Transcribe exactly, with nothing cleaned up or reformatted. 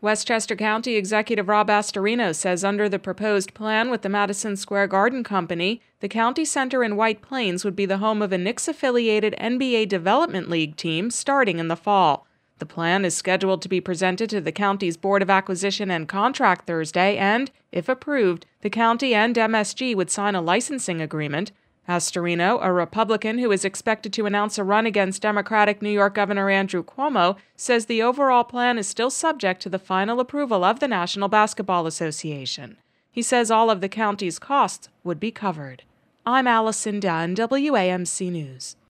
Westchester County Executive Rob Astorino says under the proposed plan with the Madison Square Garden Company, the county center in White Plains would be the home of a Knicks-affiliated N B A Development League team starting in the fall. The plan is scheduled to be presented to the county's Board of Acquisition and Contract Thursday, and, if approved, the county and M S G would sign a licensing agreement. Astorino, a Republican who is expected to announce a run against Democratic New York Governor Andrew Cuomo, says the overall plan is still subject to the final approval of the National Basketball Association. He says all of the county's costs would be covered. I'm Allison Dunn, W A M C News.